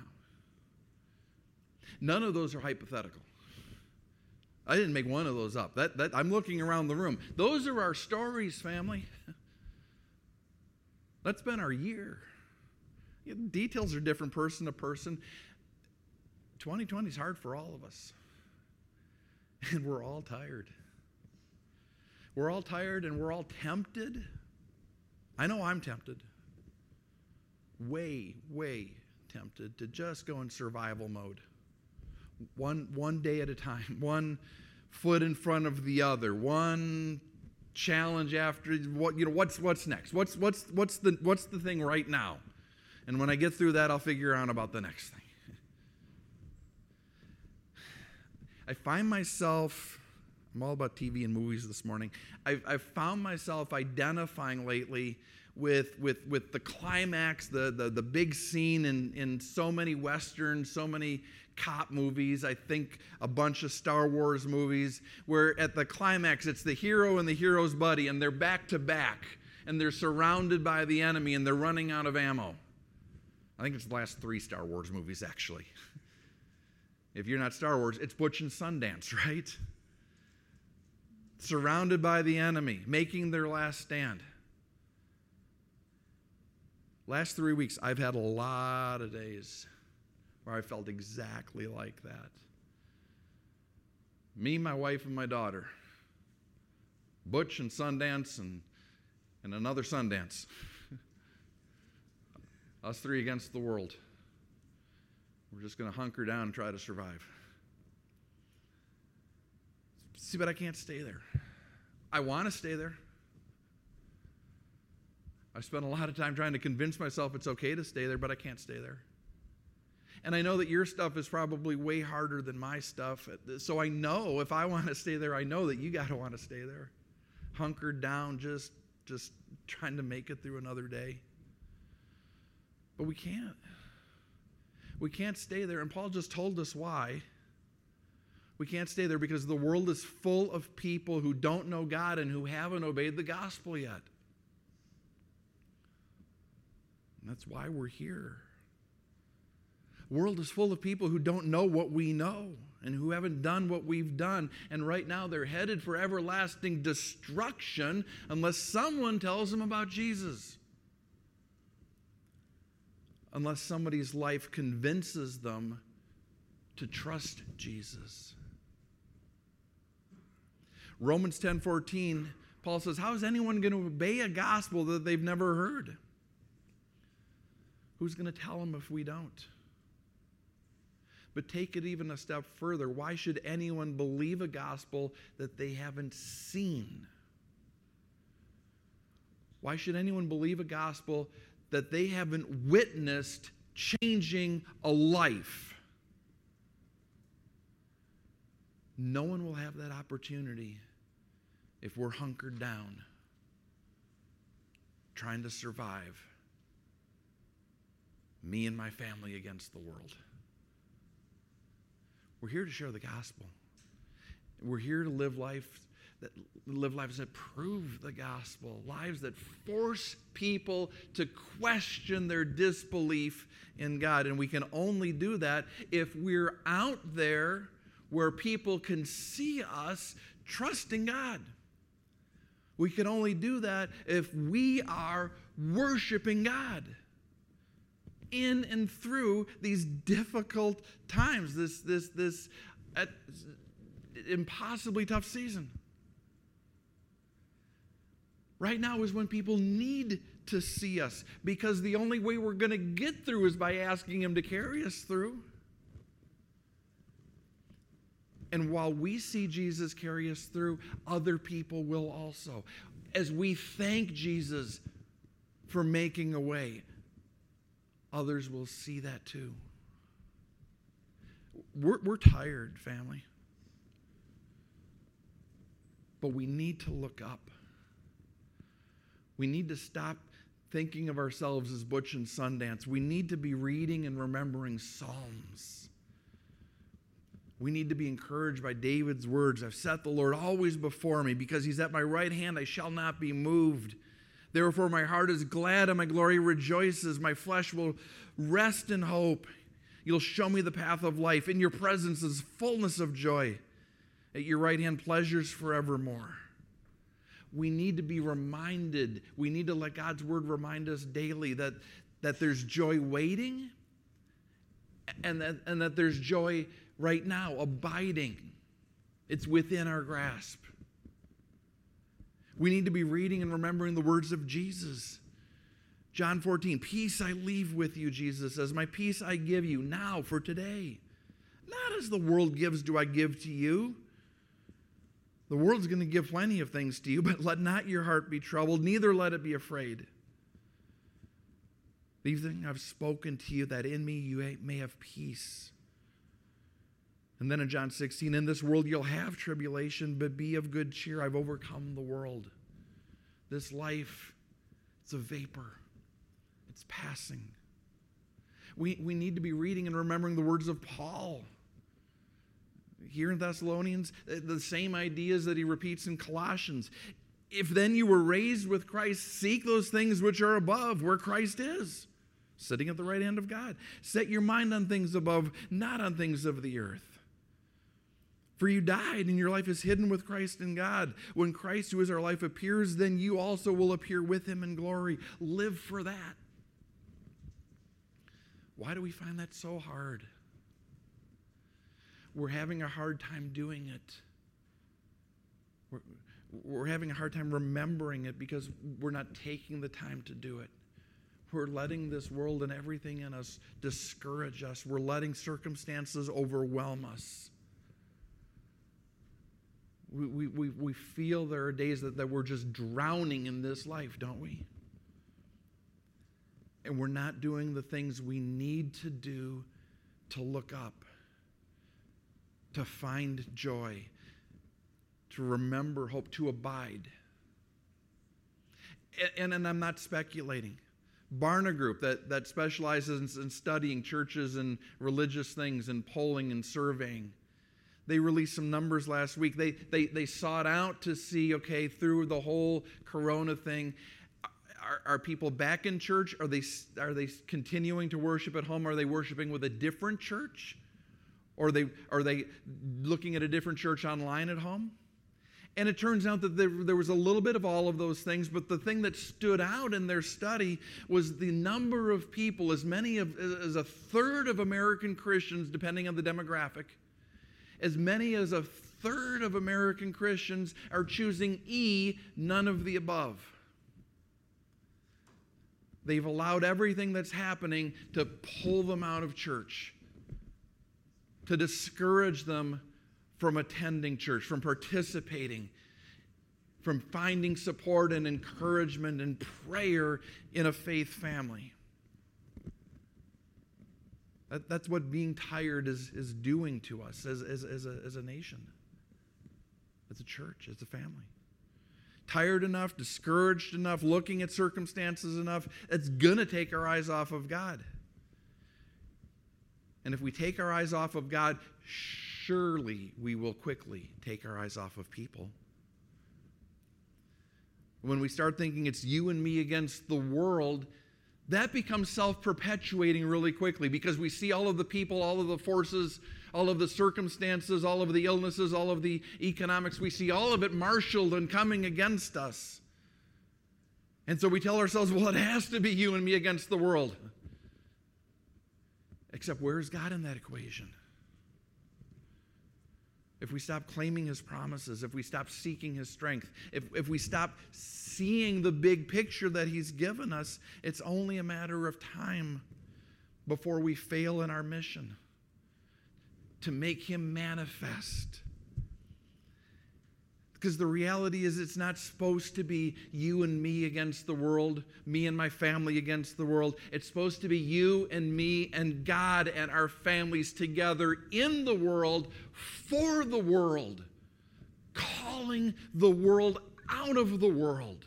[SPEAKER 1] None of those are hypothetical. I didn't make one of those up. That, that, I'm looking around the room. Those are our stories, family. That's been our year. You know, details are different person to person. twenty twenty is hard for all of us. And we're all tired. We're all tired and we're all tempted. I know I'm tempted. Way, way tempted to just go in survival mode. One, one day at a time. One foot in front of the other. One challenge after what you know what's what's next? What's what's what's the what's the thing right now? And when I get through that, I'll figure out about the next thing. I find myself, I'm all about T V and movies this morning. I've, I've found myself identifying lately with with with the climax, the the, the big scene in, in so many Westerns, so many cop movies. I think a bunch of Star Wars movies where at the climax it's the hero and the hero's buddy, and they're back to back, and they're surrounded by the enemy, and they're running out of ammo. I think it's the last three Star Wars movies, actually. If you're not Star Wars, it's Butch and Sundance, right? Surrounded by the enemy, making their last stand. Last three weeks, I've had a lot of days where I felt exactly like that. Me, my wife, and my daughter. Butch and Sundance and, and another Sundance. Us three against the world. We're just going to hunker down and try to survive. See, but I can't stay there. I want to stay there. I spent a lot of time trying to convince myself it's okay to stay there, but I can't stay there. And I know that your stuff is probably way harder than my stuff. So I know if I want to stay there, I know that you got to want to stay there. Hunkered down, just, just trying to make it through another day. But we can't. We can't stay there. And Paul just told us why. We can't stay there because the world is full of people who don't know God and who haven't obeyed the gospel yet. And that's why we're here. The world is full of people who don't know what we know and who haven't done what we've done. And right now they're headed for everlasting destruction unless someone tells them about Jesus. Unless somebody's life convinces them to trust Jesus. Romans ten fourteen, Paul says, how is anyone going to obey a gospel that they've never heard? Who's going to tell them if we don't? But take it even a step further. Why should anyone believe a gospel that they haven't seen? Why should anyone believe a gospel that they haven't witnessed changing a life? No one will have that opportunity if we're hunkered down, trying to survive, me and my family against the world. We're here to share the gospel. We're here to live life that live lives that prove the gospel, lives that force people to question their disbelief in God. And we can only do that if we're out there where people can see us trusting God. We can only do that if we are worshiping God in and through these difficult times, this this this uh, impossibly tough season. Right now is when people need to see us, because the only way we're going to get through is by asking Him to carry us through. And while we see Jesus carry us through, other people will also. As we thank Jesus for making a way, others will see that too. We're, we're tired, family. But we need to look up. We need to stop thinking of ourselves as Butch and Sundance. We need to be reading and remembering Psalms. We need to be encouraged by David's words. I've set the Lord always before me. Because He's at my right hand, I shall not be moved. Therefore my heart is glad and my glory rejoices. My flesh will rest in hope. You'll show me the path of life. In your presence is fullness of joy. At your right hand, pleasures forevermore. We need to be reminded. We need to let God's word remind us daily that that there's joy waiting, and that, and that there's joy right now, abiding. It's within our grasp. We need to be reading and remembering the words of Jesus. John fourteen, peace I leave with you, Jesus says, my peace I give you now for today. Not as the world gives do I give to you. The world's going to give plenty of things to you, but let not your heart be troubled, neither let it be afraid. These things I've spoken to you, that in me you may have peace. And then in John sixteen, in this world you'll have tribulation, but be of good cheer. I've overcome the world. This life, it's a vapor. It's passing. We, we need to be reading and remembering the words of Paul. Here in Thessalonians, the same ideas that he repeats in Colossians. If then you were raised with Christ, seek those things which are above, where Christ is, sitting at the right hand of God. Set your mind on things above, not on things of the earth. For you died, and your life is hidden with Christ in God. When Christ, who is our life, appears, then you also will appear with him in glory. Live for that. Why do we find that so hard? We're having a hard time doing it. We're, we're having a hard time remembering it because we're not taking the time to do it. We're letting this world and everything in us discourage us. We're letting circumstances overwhelm us. We, we, we, we feel there are days that, that we're just drowning in this life, don't we? And we're not doing the things we need to do to look up, to find joy, to remember hope, to abide. And, and I'm not speculating. Barna Group, that, that specializes in, in studying churches and religious things and polling and surveying, they released some numbers last week. They, they, they sought out to see, okay, through the whole corona thing, are, are people back in church? Are they, are they continuing to worship at home? Are they worshiping with a different church? Or are they, are they looking at a different church online at home? And it turns out that there, there was a little bit of all of those things, but the thing that stood out in their study was the number of people, as many of, as a third of American Christians, depending on the demographic, as many as a third of American Christians are choosing E, none of the above. They've allowed everything that's happening to pull them out of church, to discourage them from attending church, from participating, from finding support and encouragement and prayer in a faith family. That, that's what being tired is, is doing to us as, as, as, a, as a nation, as a church, as a family. Tired enough, discouraged enough, looking at circumstances enough, it's going to take our eyes off of God. And if we take our eyes off of God, surely we will quickly take our eyes off of people. When we start thinking it's you and me against the world, that becomes self-perpetuating really quickly because we see all of the people, all of the forces, all of the circumstances, all of the illnesses, all of the economics. We see all of it marshaled and coming against us. And so we tell ourselves, well, it has to be you and me against the world. Except where is God in that equation? If we stop claiming his promises, if we stop seeking his strength, if, if we stop seeing the big picture that he's given us, it's only a matter of time before we fail in our mission to make him manifest. Because the reality is it's not supposed to be you and me against the world, me and my family against the world. It's supposed to be you and me and God and our families together in the world, for the world, calling the world out of the world.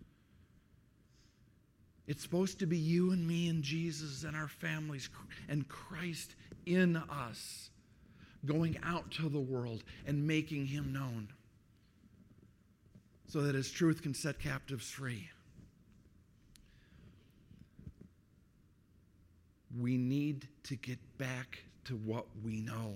[SPEAKER 1] It's supposed to be you and me and Jesus and our families and Christ in us, going out to the world and making him known, so that his truth can set captives free. We need to get back to what we know,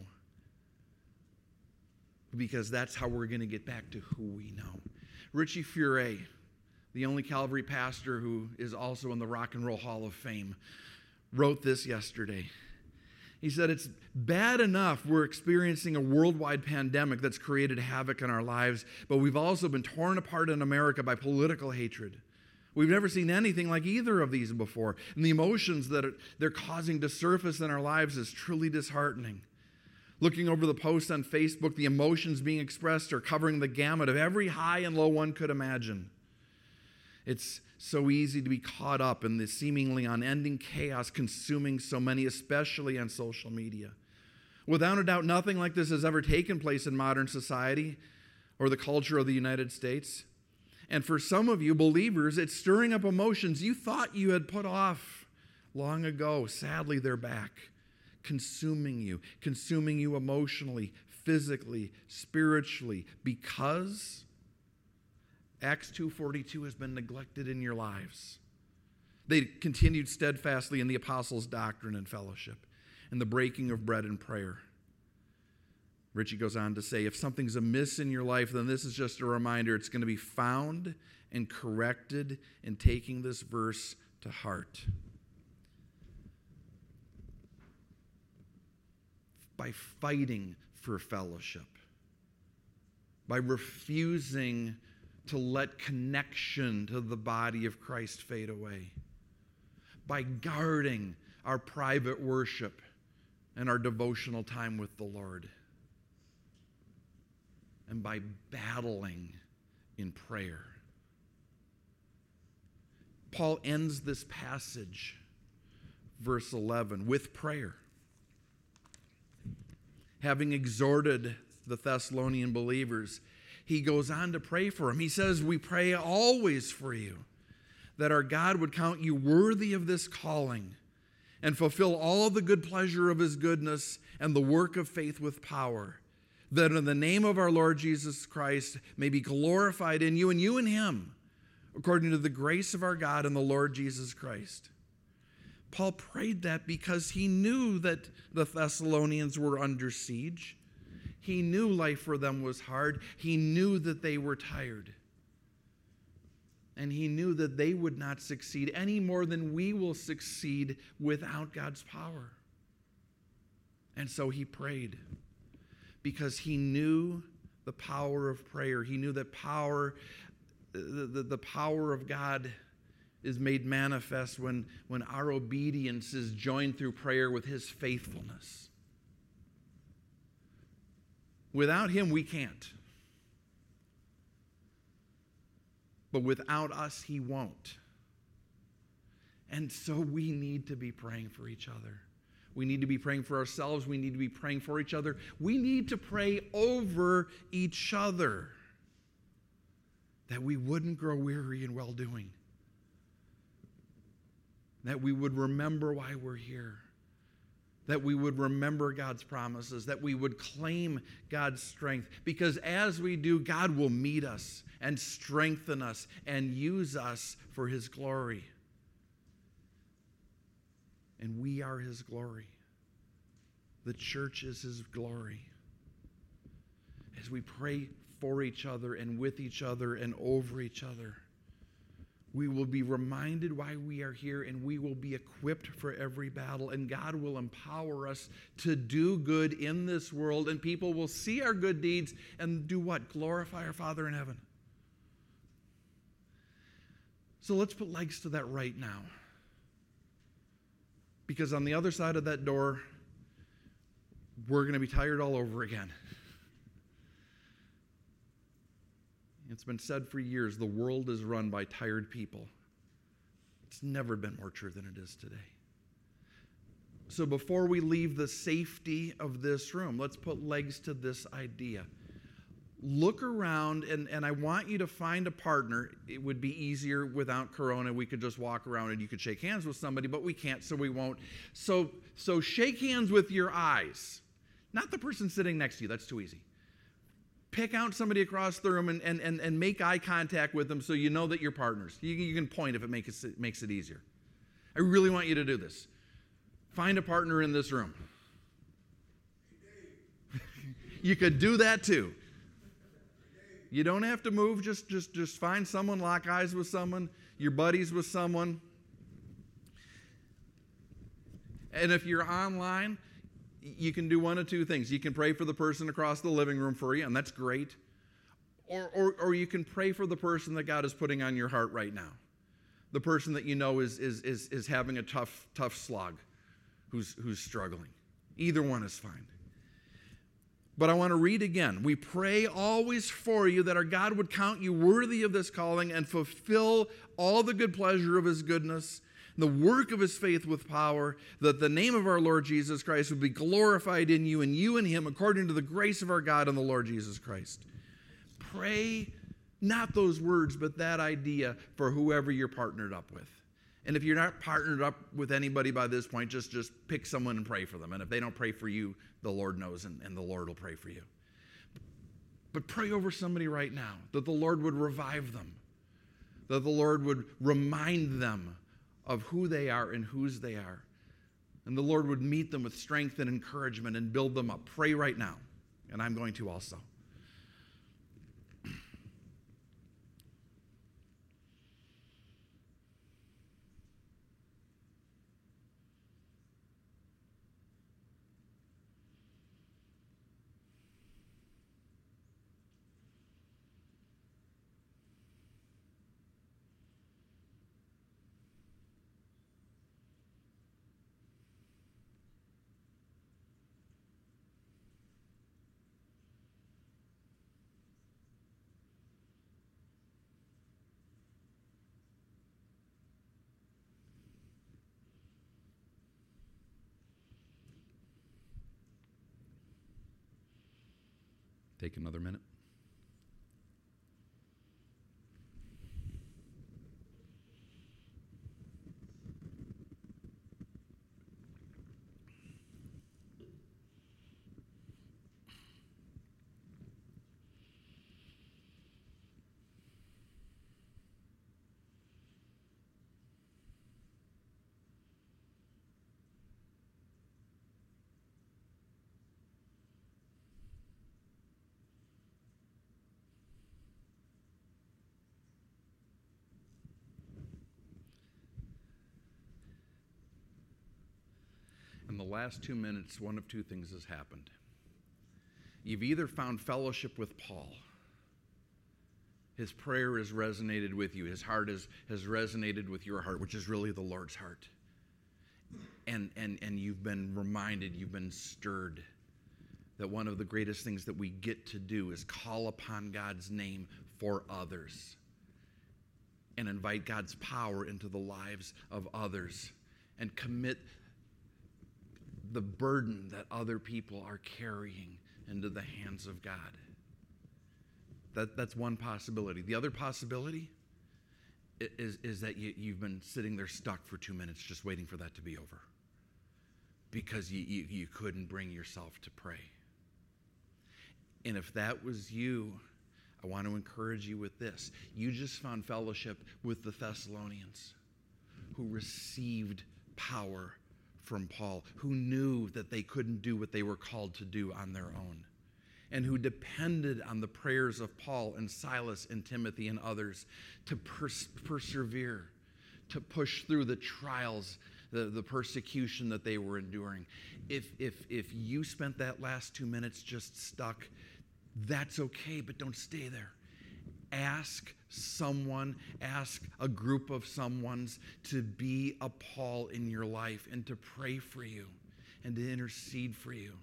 [SPEAKER 1] because that's how we're going to get back to who we know. Richie Furay, the only Calvary pastor who is also in the Rock and Roll Hall of Fame, wrote this yesterday. He said, it's bad enough we're experiencing a worldwide pandemic that's created havoc in our lives, but we've also been torn apart in America by political hatred. We've never seen anything like either of these before, and the emotions that they're causing to surface in our lives is truly disheartening. Looking over the posts on Facebook, the emotions being expressed are covering the gamut of every high and low one could imagine. It's so easy to be caught up in the seemingly unending chaos consuming so many, especially on social media. Without a doubt, nothing like this has ever taken place in modern society or the culture of the United States. And for some of you believers, it's stirring up emotions you thought you had put off long ago. Sadly, they're back, consuming you, consuming you emotionally, physically, spiritually, because Acts two forty-two has been neglected in your lives. They continued steadfastly in the apostles' doctrine and fellowship, and the breaking of bread and prayer. Richie goes on to say, if something's amiss in your life, then this is just a reminder. It's going to be found and corrected in taking this verse to heart. By fighting for fellowship, by refusing to let connection to the body of Christ fade away, by guarding our private worship and our devotional time with the Lord, and by battling in prayer. Paul ends this passage, verse eleven, with prayer. Having exhorted the Thessalonian believers, he goes on to pray for them. He says, we pray always for you, that our God would count you worthy of this calling and fulfill all the good pleasure of his goodness and the work of faith with power, that in the name of our Lord Jesus Christ may be glorified in you and you in him, according to the grace of our God and the Lord Jesus Christ. Paul prayed that because he knew that the Thessalonians were under siege. He knew life for them was hard. He knew that they were tired. And he knew that they would not succeed any more than we will succeed without God's power. And so he prayed because he knew the power of prayer. He knew that power, the, the, the power of God is made manifest when, when our obedience is joined through prayer with his faithfulness. Without him, we can't. But without us, he won't. And so we need to be praying for each other. We need to be praying for ourselves. We need to be praying for each other. We need to pray over each other that we wouldn't grow weary in well-doing, that we would remember why we're here, that we would remember God's promises, that we would claim God's strength. Because as we do, God will meet us and strengthen us and use us for his glory. And we are his glory. The church is his glory. As we pray for each other and with each other and over each other, we will be reminded why we are here, and we will be equipped for every battle, and God will empower us to do good in this world, and people will see our good deeds and do what? Glorify our Father in heaven. So let's put legs to that right now. Because on the other side of that door, we're going to be tired all over again. It's been said for years, the world is run by tired people. It's never been more true than it is today. So before we leave the safety of this room, let's put legs to this idea. Look around, and, and I want you to find a partner. It would be easier without Corona. We could just walk around and you could shake hands with somebody, but we can't, so we won't. So, so shake hands with your eyes. Not the person sitting next to you. That's too easy. Pick out somebody across the room and, and, and, and make eye contact with them so you know that you're partners. You, you can point if it makes it makes it easier. I really want you to do this. Find a partner in this room. You could do that too. You don't have to move. Just, just, just find someone, lock eyes with someone, your buddies with someone. And if you're online, you can do one of two things. You can pray for the person across the living room for you, and that's great. Or, or, or you can pray for the person that God is putting on your heart right now. The person that you know is, is, is, is having a tough, tough slog, who's, who's struggling. Either one is fine. But I want to read again. We pray always for you that our God would count you worthy of this calling and fulfill all the good pleasure of his goodness, the work of his faith with power, that the name of our Lord Jesus Christ would be glorified in you and you in him according to the grace of our God and the Lord Jesus Christ. Pray not those words, but that idea for whoever you're partnered up with. And if you're not partnered up with anybody by this point, just, just pick someone and pray for them. And if they don't pray for you, the Lord knows, and, and the Lord will pray for you. But pray over somebody right now, that the Lord would revive them, that the Lord would remind them of who they are and whose they are. And the Lord would meet them with strength and encouragement and build them up. Pray right now. And I'm going to also. Take another minute. In the last two minutes, one of two things has happened. You've either found fellowship with Paul. His prayer has resonated with you. His heart has, has resonated with your heart, which is really the Lord's heart. And, and, and you've been reminded, you've been stirred that one of the greatest things that we get to do is call upon God's name for others and invite God's power into the lives of others and commit the burden that other people are carrying into the hands of God. That, that's one possibility. The other possibility is, is that you, you've been sitting there stuck for two minutes just waiting for that to be over because you, you, you couldn't bring yourself to pray. And if that was you, I want to encourage you with this. You just found fellowship with the Thessalonians who received power from Paul, who knew that they couldn't do what they were called to do on their own, and who depended on the prayers of Paul and Silas and Timothy and others to pers- persevere, to push through the trials, the, the persecution that they were enduring. If, if, if you spent that last two minutes just stuck, that's okay, but don't stay there. Ask someone, ask a group of someones to be a Paul in your life and to pray for you and to intercede for you.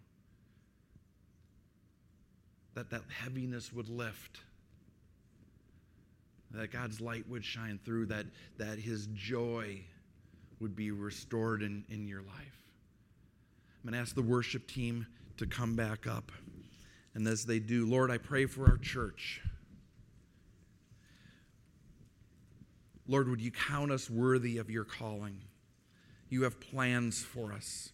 [SPEAKER 1] That that heaviness would lift. That God's light would shine through, that, that his joy would be restored in, in your life. I'm going to ask the worship team to come back up. And as they do, Lord, I pray for our church. Lord, would you count us worthy of your calling? You have plans for us.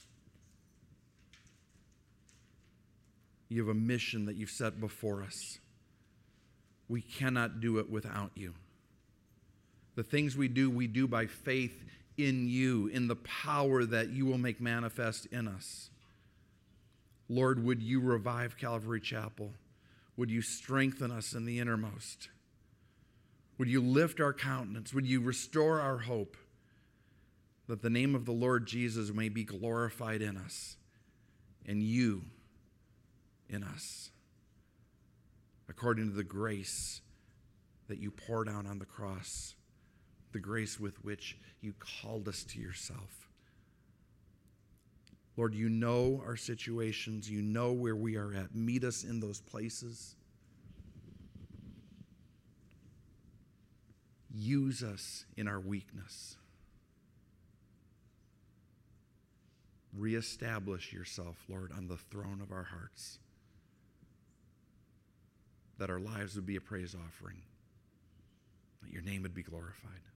[SPEAKER 1] You have a mission that you've set before us. We cannot do it without you. The things we do, we do by faith in you, in the power that you will make manifest in us. Lord, would you revive Calvary Chapel? Would you strengthen us in the innermost? Would you lift our countenance? Would you restore our hope, that the name of the Lord Jesus may be glorified in us and you in us, according to the grace that you poured out on the cross, the grace with which you called us to yourself. Lord, you know our situations. You know where we are at. Meet us in those places. Use us in our weakness. Reestablish yourself, Lord, on the throne of our hearts, that our lives would be a praise offering, that your name would be glorified.